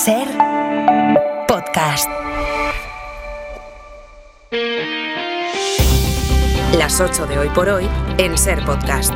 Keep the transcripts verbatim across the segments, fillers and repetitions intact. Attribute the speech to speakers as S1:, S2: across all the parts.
S1: Ser Podcast. Las ocho de hoy por hoy en Ser Podcast.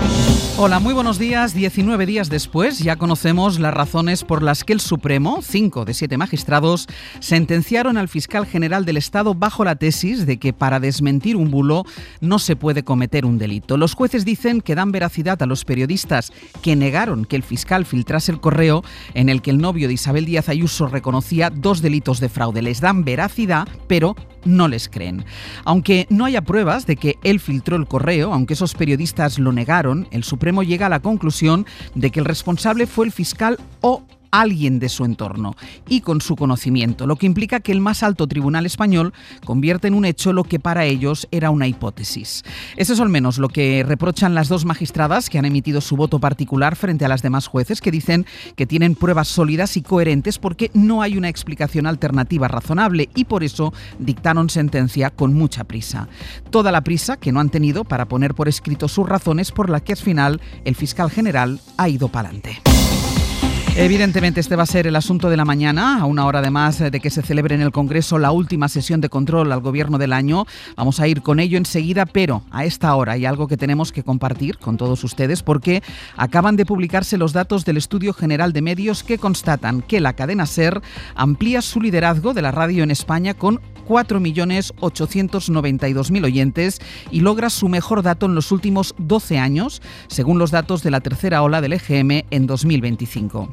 S2: Hola, muy buenos días. diecinueve días después ya conocemos las razones por las que el Supremo, cinco de siete magistrados, sentenciaron al fiscal general del Estado bajo la tesis de que para desmentir un bulo no se puede cometer un delito. Los jueces dicen que dan veracidad a los periodistas que negaron que el fiscal filtrase el correo en el que el novio de Isabel Díaz Ayuso reconocía dos delitos de fraude. Les dan veracidad, pero no les creen. Aunque no haya pruebas de que él filtró el correo, aunque esos periodistas lo negaron, el Supremo llega a la conclusión de que el responsable fue el fiscal o alguien de su entorno y con su conocimiento, lo que implica que el más alto tribunal español convierte en un hecho lo que para ellos era una hipótesis. Eso es al menos lo que reprochan las dos magistradas que han emitido su voto particular frente a las demás jueces, que dicen que tienen pruebas sólidas y coherentes porque no hay una explicación alternativa razonable y por eso dictaron sentencia con mucha prisa. Toda la prisa que no han tenido para poner por escrito sus razones por las que al final el fiscal general ha ido para adelante. Evidentemente este va a ser el asunto de la mañana, a una hora además de que se celebre en el Congreso la última sesión de control al Gobierno del año. Vamos a ir con ello enseguida, pero a esta hora hay algo que tenemos que compartir con todos ustedes porque acaban de publicarse los datos del Estudio General de Medios que constatan que la cadena SER amplía su liderazgo de la radio en España con cuatro millones ochocientos noventa y dos mil oyentes y logra su mejor dato en los últimos doce años, según los datos de la tercera ola del E G M en dos mil veinticinco.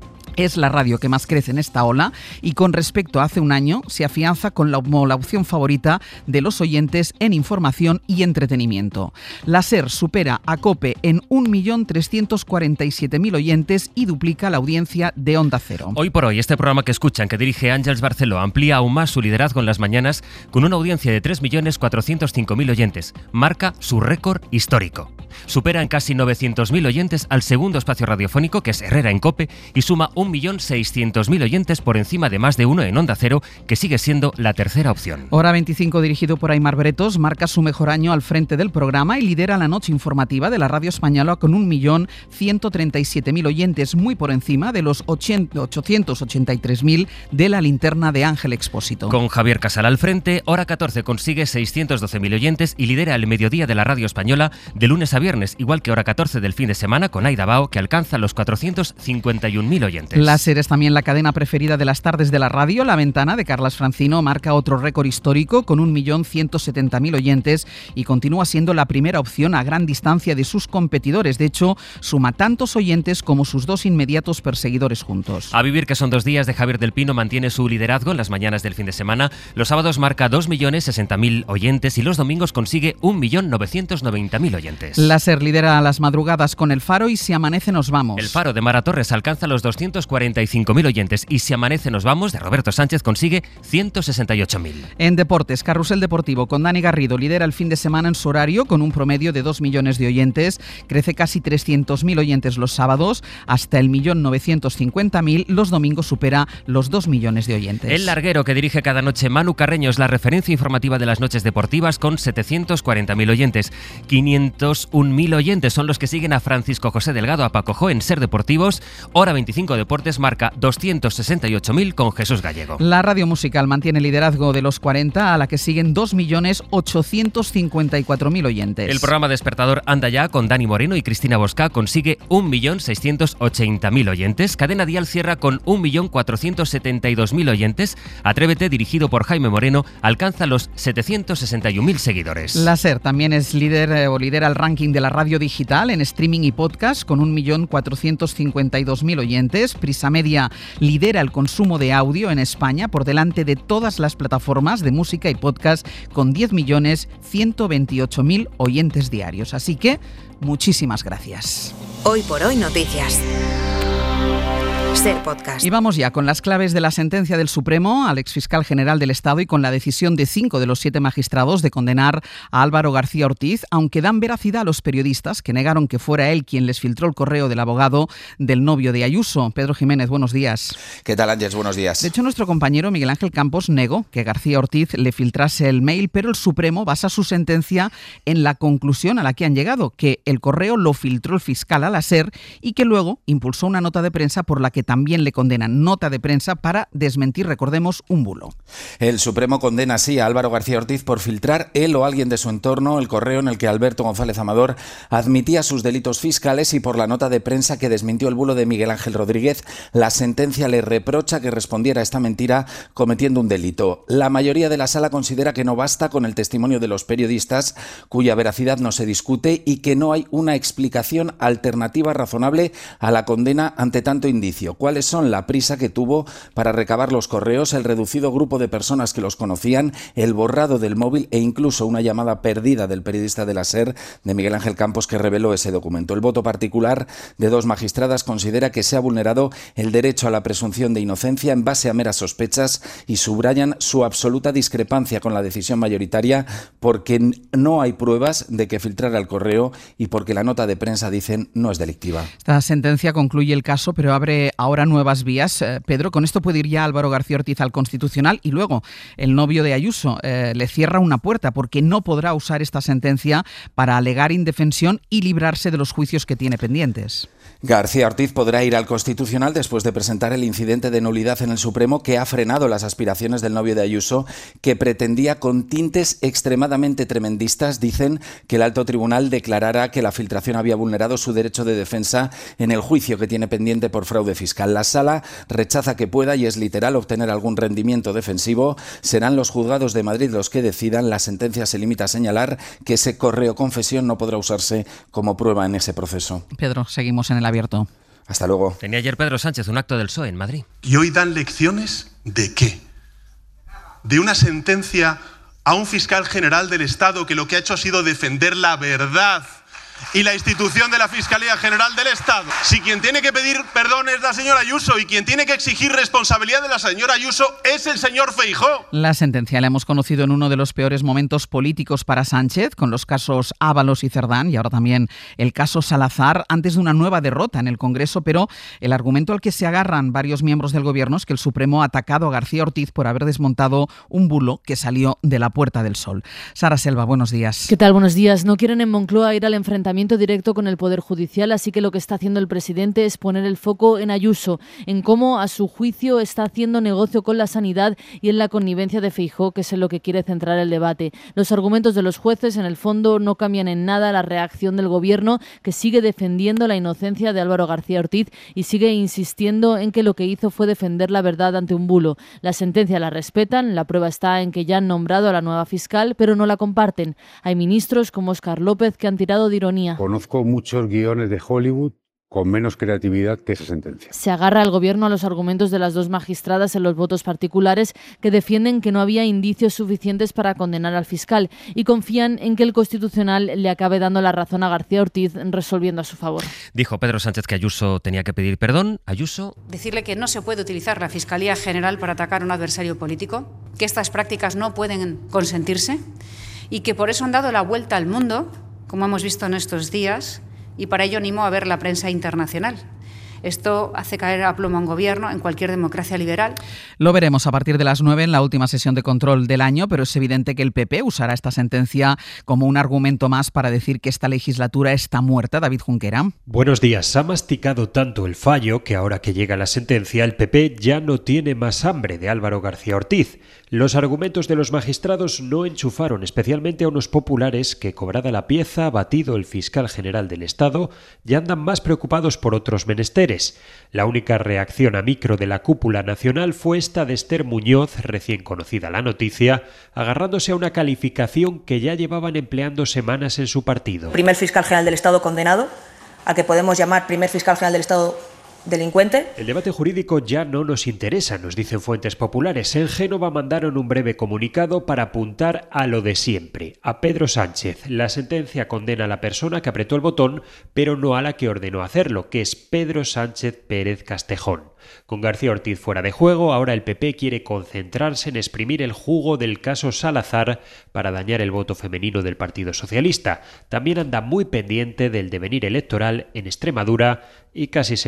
S2: Es la radio que más crece en esta ola y con respecto a hace un año se afianza con la, como la opción favorita de los oyentes en información y entretenimiento. La SER supera a COPE en un millón trescientos cuarenta y siete mil oyentes y duplica la audiencia de Onda Cero.
S3: Hoy por hoy, este programa que escuchan, que dirige Àngels Barceló, amplía aún más su liderazgo en las mañanas con una audiencia de tres millones cuatrocientos cinco mil oyentes. Marca su récord histórico. Supera en casi novecientos mil oyentes al segundo espacio radiofónico, que es Herrera en COPE, y suma un millón seiscientos mil oyentes por encima de más de uno en Onda Cero, que sigue siendo la tercera opción.
S2: Hora veinticinco, dirigido por Aimar Bretos, marca su mejor año al frente del programa y lidera la noche informativa de la radio española con un millón ciento treinta y siete mil oyentes, muy por encima de los ochocientos ochenta y tres mil de la linterna de Ángel Expósito.
S3: Con Javier Casal al frente, Hora catorce consigue seiscientos doce mil oyentes y lidera el mediodía de la radio española de lunes a viernes, igual que Hora catorce del fin de semana con Aida Bao, que alcanza los cuatrocientos cincuenta y un mil oyentes.
S2: La SER es también la cadena preferida de las tardes de la radio. La Ventana de Carlas Francino marca otro récord histórico con un millón ciento setenta mil oyentes y continúa siendo la primera opción a gran distancia de sus competidores. De hecho, suma tantos oyentes como sus dos inmediatos perseguidores juntos.
S3: A vivir, que son dos días, de Javier del Pino, mantiene su liderazgo en las mañanas del fin de semana. Los sábados marca dos millones sesenta mil oyentes y los domingos consigue un millón novecientos noventa mil oyentes.
S2: La SER lidera las madrugadas con El Faro y Si amanece nos vamos.
S3: El Faro de Mara Torres alcanza los doscientos cuarenta y cinco mil oyentes y Si amanece nos vamos de Roberto Sánchez consigue ciento sesenta y ocho mil.
S2: En deportes, Carrusel Deportivo con Dani Garrido lidera el fin de semana en su horario con un promedio de dos millones de oyentes. Crece casi trescientos mil oyentes los sábados, hasta el millón novecientos cincuenta mil. Los domingos supera los dos millones de oyentes.
S3: El larguero que dirige cada noche Manu Carreño es la referencia informativa de las noches deportivas con setecientos cuarenta mil oyentes. quinientos un mil oyentes son los que siguen a Francisco José Delgado, a Paco Jo en Ser Deportivos. Hora veinticinco Deportes marca doscientos sesenta y ocho mil con Jesús Gallego.
S2: La radio musical mantiene el liderazgo de los cuarenta, a la que siguen dos millones ochocientos cincuenta y cuatro mil oyentes.
S3: El programa Despertador anda ya con Dani Moreno y Cristina Bosca, consigue un millón seiscientos ochenta mil oyentes. Cadena Dial cierra con un millón cuatrocientos setenta y dos mil oyentes. Atrévete, dirigido por Jaime Moreno, alcanza los setecientos sesenta y un mil seguidores.
S2: La SER también es líder eh, o lidera el ranking de la radio digital en streaming y podcast con un millón cuatrocientos cincuenta y dos mil oyentes. Prisa Media lidera el consumo de audio en España por delante de todas las plataformas de música y podcast con diez millones ciento veintiocho mil oyentes diarios. Así que, muchísimas gracias.
S1: Hoy por hoy noticias. Ser Podcast.
S2: Y vamos ya con las claves de la sentencia del Supremo al exfiscal general del Estado y con la decisión de cinco de los siete magistrados de condenar a Álvaro García Ortiz, aunque dan veracidad a los periodistas que negaron que fuera él quien les filtró el correo del abogado del novio de Ayuso. Pedro Jiménez, buenos días.
S4: ¿Qué tal, Ángels? Buenos días.
S2: De hecho, nuestro compañero Miguel Ángel Campos negó que García Ortiz le filtrase el mail, pero el Supremo basa su sentencia en la conclusión a la que han llegado, que el correo lo filtró el fiscal a la SER y que luego impulsó una nota de prensa por la que también también le condenan. Nota de prensa para desmentir, recordemos, un bulo.
S4: El Supremo condena así a Álvaro García Ortiz por filtrar él o alguien de su entorno el correo en el que Alberto González Amador admitía sus delitos fiscales y por la nota de prensa que desmintió el bulo de Miguel Ángel Rodríguez. La sentencia le reprocha que respondiera a esta mentira cometiendo un delito. La mayoría de la sala considera que no basta con el testimonio de los periodistas, cuya veracidad no se discute, y que no hay una explicación alternativa razonable a la condena ante tanto indicio. ¿Cuáles son? La prisa que tuvo para recabar los correos, el reducido grupo de personas que los conocían, el borrado del móvil e incluso una llamada perdida del periodista de la SER, de Miguel Ángel Campos, que reveló ese documento. El voto particular de dos magistradas considera que se ha vulnerado el derecho a la presunción de inocencia en base a meras sospechas y subrayan su absoluta discrepancia con la decisión mayoritaria porque no hay pruebas de que filtrara el correo y porque la nota de prensa, dicen, no es delictiva.
S2: Esta sentencia concluye el caso, pero abre ahora nuevas vías. Eh, Pedro, con esto puede ir ya Álvaro García Ortiz al Constitucional y luego el novio de Ayuso eh, le cierra una puerta porque no podrá usar esta sentencia para alegar indefensión y librarse de los juicios que tiene pendientes.
S4: García Ortiz podrá ir al Constitucional después de presentar el incidente de nulidad en el Supremo que ha frenado las aspiraciones del novio de Ayuso, que pretendía con tintes extremadamente tremendistas, dicen, que el alto tribunal declarara que la filtración había vulnerado su derecho de defensa en el juicio que tiene pendiente por fraude fiscal. La sala rechaza que pueda, y es literal, obtener algún rendimiento defensivo. Serán los juzgados de Madrid los que decidan. La sentencia se limita a señalar que ese correo confesión no podrá usarse como prueba en ese proceso.
S2: Pedro, seguimos en el abierto.
S4: Hasta luego.
S3: Tenía ayer Pedro Sánchez un acto del P S O E en Madrid.
S5: ¿Y hoy dan lecciones de qué? ¿De una sentencia a un fiscal general del Estado que lo que ha hecho ha sido defender la verdad y la institución de la Fiscalía General del Estado? Si quien tiene que pedir perdón es la señora Ayuso y quien tiene que exigir responsabilidad de la señora Ayuso es el señor Feijóo.
S2: La sentencia la hemos conocido en uno de los peores momentos políticos para Sánchez, con los casos Ábalos y Cerdán y ahora también el caso Salazar, antes de una nueva derrota en el Congreso, pero el argumento al que se agarran varios miembros del Gobierno es que el Supremo ha atacado a García Ortiz por haber desmontado un bulo que salió de la Puerta del Sol. Sara Selva, buenos días.
S6: ¿Qué tal? Buenos días. No quieren en Moncloa ir al enfrentamiento directo con el Poder Judicial, así que lo que está haciendo el presidente es poner el foco en Ayuso, en cómo, a su juicio, está haciendo negocio con la sanidad y en la connivencia de Feijóo, que es en lo que quiere centrar el debate. Los argumentos de los jueces, en el fondo, no cambian en nada la reacción del Gobierno, que sigue defendiendo la inocencia de Álvaro García Ortiz y sigue insistiendo en que lo que hizo fue defender la verdad ante un bulo. La sentencia la respetan, la prueba está en que ya han nombrado a la nueva fiscal, pero no la comparten. Hay ministros como Óscar López que han tirado de ironía.
S7: Conozco muchos guiones de Hollywood con menos creatividad que esa sentencia.
S6: Se agarra el Gobierno a los argumentos de las dos magistradas en los votos particulares que defienden que no había indicios suficientes para condenar al fiscal y confían en que el Constitucional le acabe dando la razón a García Ortiz resolviendo a su favor.
S3: Dijo Pedro Sánchez que Ayuso tenía que pedir perdón. Ayuso.
S8: Decirle que no se puede utilizar la Fiscalía General para atacar a un adversario político, que estas prácticas no pueden consentirse y que por eso han dado la vuelta al mundo, como hemos visto en estos días, y para ello animo a ver la prensa internacional. Esto hace caer a plomo a un gobierno en cualquier democracia liberal.
S2: Lo veremos a partir de las nueve en la última sesión de control del año, pero es evidente que el P P usará esta sentencia como un argumento más para decir que esta legislatura está muerta. David Junquera.
S9: Buenos días. Ha masticado tanto el fallo que ahora que llega la sentencia, el P P ya no tiene más hambre de Álvaro García Ortiz. Los argumentos de los magistrados no enchufaron, especialmente a unos populares que, cobrada la pieza, ha batido el fiscal general del Estado, ya andan más preocupados por otros menesteres. La única reacción a micro de la cúpula nacional fue esta de Esther Muñoz, recién conocida la noticia, agarrándose a una calificación que ya llevaban empleando semanas en su partido.
S10: Primer fiscal general del Estado condenado, a que podemos llamar primer fiscal general del Estado delincuente.
S9: El debate jurídico ya no nos interesa, nos dicen fuentes populares. En Génova mandaron un breve comunicado para apuntar a lo de siempre, a Pedro Sánchez. La sentencia condena a la persona que apretó el botón, pero no a la que ordenó hacerlo, que es Pedro Sánchez Pérez Castejón. Con García Ortiz fuera de juego, ahora el P P quiere concentrarse en exprimir el jugo del caso Salazar para dañar el voto femenino del Partido Socialista. También anda muy pendiente del devenir electoral en Extremadura y casi seguro en Aragón.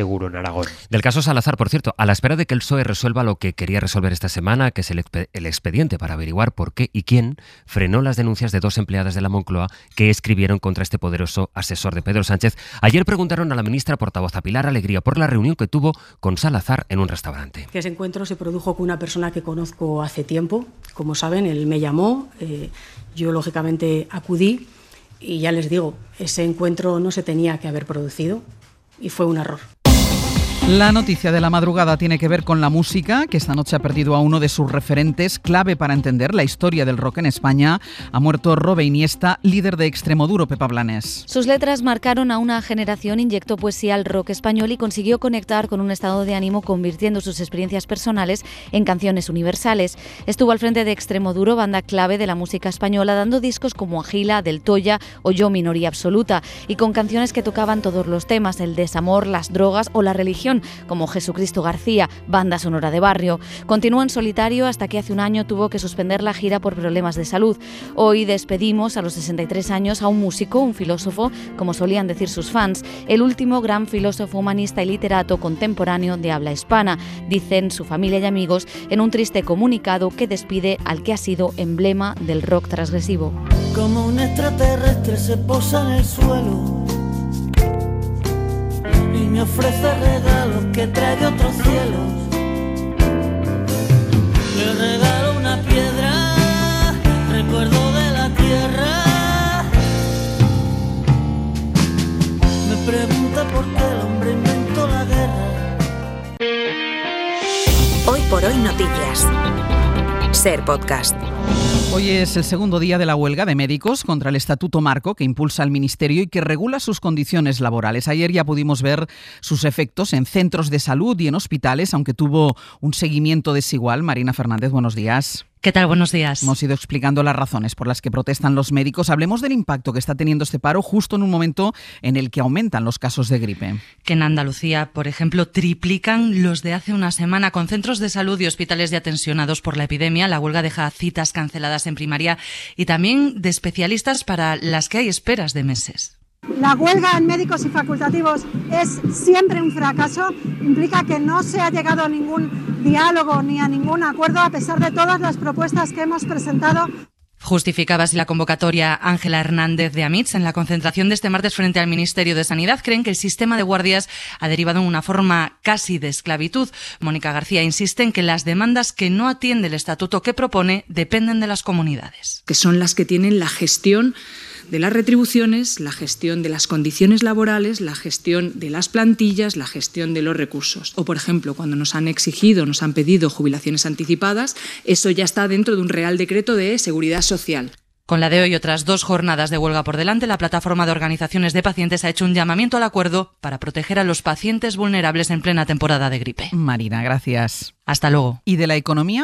S9: Aragón.
S3: Del caso Salazar, por cierto, a la espera de que el P S O E resuelva lo que quería resolver esta semana, que es el, exp- el expediente para averiguar por qué y quién frenó las denuncias de dos empleadas de la Moncloa que escribieron contra este poderoso asesor de Pedro Sánchez. Ayer preguntaron a la ministra portavoz, a Pilar Alegría, por la reunión que tuvo con Salazar en un restaurante.
S11: Que ese encuentro se produjo con una persona que conozco hace tiempo. Como saben, él me llamó, eh, yo lógicamente acudí y ya les digo, ese encuentro no se tenía que haber producido y fue un error.
S2: La noticia de la madrugada tiene que ver con la música, que esta noche ha perdido a uno de sus referentes, clave para entender la historia del rock en España. Ha muerto Robe Iniesta, líder de Extremoduro, Pepa Blanes.
S12: Sus letras marcaron a una generación, inyectó poesía al rock español y consiguió conectar con un estado de ánimo, convirtiendo sus experiencias personales en canciones universales. Estuvo al frente de Extremoduro, banda clave de la música española, dando discos como Agila, Del Toya o Yo Minoría Absoluta, y con canciones que tocaban todos los temas, el desamor, las drogas o la religión, como Jesucristo García, banda sonora de barrio. Continuó en solitario hasta que hace un año tuvo que suspender la gira por problemas de salud. Hoy despedimos a los sesenta y tres años a un músico, un filósofo, como solían decir sus fans, el último gran filósofo humanista y literato contemporáneo de habla hispana, dicen su familia y amigos en un triste comunicado que despide al que ha sido emblema del rock transgresivo.
S13: Como un extraterrestre se posa en el suelo y me ofrece regalos que trae de otros cielos. Le regalo una piedra, recuerdo de la tierra. Me pregunta por qué el hombre inventó la guerra.
S1: Hoy por hoy noticias. Ser podcast.
S2: Hoy es el segundo día de la huelga de médicos contra el Estatuto Marco que impulsa el Ministerio y que regula sus condiciones laborales. Ayer ya pudimos ver sus efectos en centros de salud y en hospitales, aunque tuvo un seguimiento desigual. Marina Fernández, buenos días.
S14: ¿Qué tal? Buenos días.
S2: Hemos ido explicando las razones por las que protestan los médicos. Hablemos del impacto que está teniendo este paro justo en un momento en el que aumentan los casos de gripe.
S14: Que en Andalucía, por ejemplo, triplican los de hace una semana. Con centros de salud y hospitales ya tensionados por la epidemia, la huelga deja citas canceladas en primaria y también de especialistas para las que hay esperas de meses.
S15: La huelga en médicos y facultativos es siempre un fracaso, implica que no se ha llegado a ningún diálogo ni a ningún acuerdo a pesar de todas las propuestas que hemos presentado.
S14: Justificaba así la convocatoria Ángela Hernández de Amitz. En la concentración de este martes frente al Ministerio de Sanidad creen que el sistema de guardias ha derivado en una forma casi de esclavitud. Mónica García insiste en que las demandas que no atiende el estatuto que propone dependen de las comunidades.
S16: Que son las que tienen la gestión de las retribuciones, la gestión de las condiciones laborales, la gestión de las plantillas, la gestión de los recursos. O, por ejemplo, cuando nos han exigido, nos han pedido jubilaciones anticipadas, eso ya está dentro de un Real Decreto de Seguridad Social.
S14: Con la de hoy y otras dos jornadas de huelga por delante, la plataforma de organizaciones de pacientes ha hecho un llamamiento al acuerdo para proteger a los pacientes vulnerables en plena temporada de gripe.
S2: Marina, gracias.
S14: Hasta luego.
S2: ¿Y de la economía?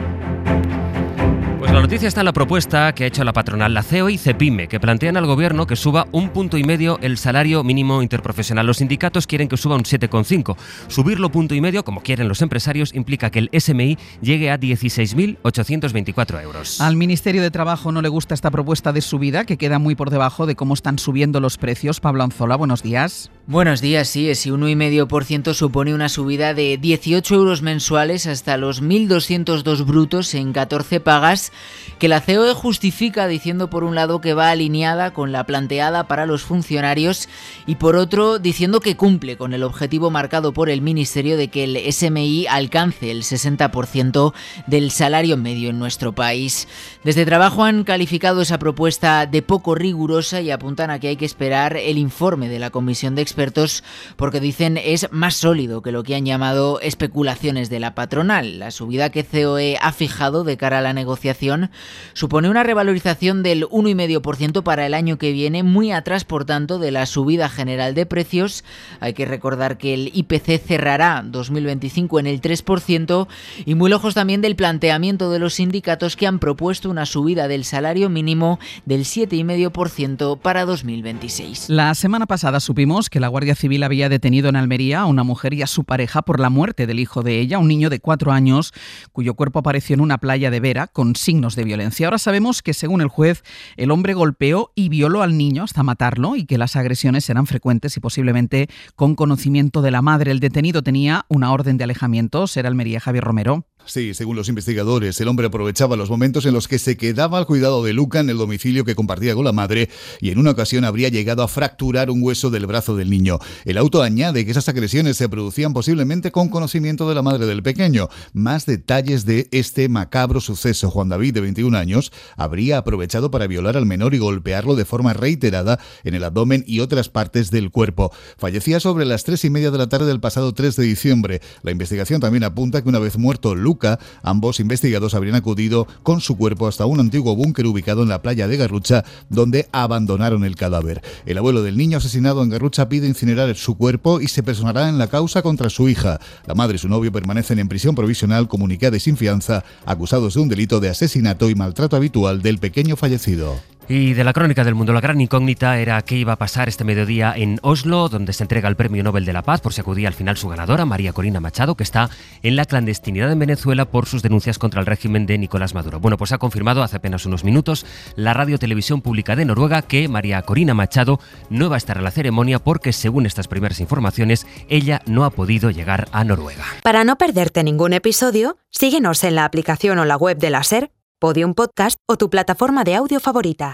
S3: Pues la noticia está en la propuesta que ha hecho la patronal, la C E O y CEPIME, que plantean al gobierno que suba un punto y medio el salario mínimo interprofesional. Los sindicatos quieren que suba un siete coma cinco. Subirlo punto y medio, como quieren los empresarios, implica que el S M I llegue a dieciséis mil ochocientos veinticuatro euros.
S2: Al Ministerio de Trabajo no le gusta esta propuesta de subida, que queda muy por debajo de cómo están subiendo los precios. Pablo Anzola, buenos días.
S17: Buenos días, sí, ese uno coma cinco por ciento supone una subida de dieciocho euros mensuales hasta los mil doscientos dos brutos en catorce pagas, que la C E O E justifica diciendo por un lado que va alineada con la planteada para los funcionarios y por otro diciendo que cumple con el objetivo marcado por el Ministerio de que el S M I alcance el sesenta por ciento del salario medio en nuestro país. Desde Trabajo han calificado esa propuesta de poco rigurosa y apuntan a que hay que esperar el informe de la Comisión de Expertos porque dicen es más sólido que lo que han llamado especulaciones de la patronal. La subida que C E O E ha fijado de cara a la negociación supone una revalorización del uno coma cinco por ciento para el año que viene, muy atrás por tanto de la subida general de precios. Hay que recordar que el I P C cerrará dos mil veinticinco en el tres por ciento y muy lejos también del planteamiento de los sindicatos que han propuesto una subida del salario mínimo del siete coma cinco por ciento para dos mil veintiséis.
S2: La semana pasada supimos que la Guardia Civil había detenido en Almería a una mujer y a su pareja por la muerte del hijo de ella, un niño de cuatro años, cuyo cuerpo apareció en una playa de Vera con signos signos de violencia. Ahora sabemos que, según el juez, el hombre golpeó y violó al niño hasta matarlo y que las agresiones eran frecuentes y posiblemente con conocimiento de la madre. El detenido tenía una orden de alejamiento. Ser Almería, Javier Romero.
S18: Sí, según los investigadores, el hombre aprovechaba los momentos en los que se quedaba al cuidado de Luca en el domicilio que compartía con la madre y en una ocasión habría llegado a fracturar un hueso del brazo del niño. El auto añade que esas agresiones se producían posiblemente con conocimiento de la madre del pequeño. Más detalles de este macabro suceso. Juan David, de veintiún años, habría aprovechado para violar al menor y golpearlo de forma reiterada en el abdomen y otras partes del cuerpo. Fallecía sobre las tres y media de la tarde del pasado tres de diciembre. La investigación también apunta que una vez muerto Luca, ambos investigados habrían acudido con su cuerpo hasta un antiguo búnker ubicado en la playa de Garrucha, donde abandonaron el cadáver. El abuelo del niño asesinado en Garrucha pide incinerar su cuerpo y se personará en la causa contra su hija. La madre y su novio permanecen en prisión provisional comunicada y sin fianza, acusados de un delito de asesinato y maltrato habitual del pequeño fallecido.
S3: Y de la crónica del mundo, la gran incógnita era qué iba a pasar este mediodía en Oslo, donde se entrega el Premio Nobel de la Paz, por si acudía al final su ganadora, María Corina Machado, que está en la clandestinidad en Venezuela por sus denuncias contra el régimen de Nicolás Maduro. Bueno, pues ha confirmado hace apenas unos minutos la Radio Televisión Pública de Noruega que María Corina Machado no va a estar en la ceremonia porque, según estas primeras informaciones, ella no ha podido llegar a Noruega.
S1: Para no perderte ningún episodio, síguenos en la aplicación o la web de la SER, Podium Podcast o tu plataforma de audio favorita.